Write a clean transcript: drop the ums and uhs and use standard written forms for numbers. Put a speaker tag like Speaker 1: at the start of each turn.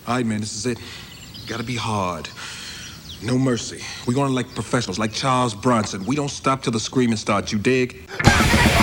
Speaker 1: All right, man, this is it. Gotta be hard. No mercy. We're gonna like professionals, like Charles Bronson. We don't stop till the screaming starts, you dig?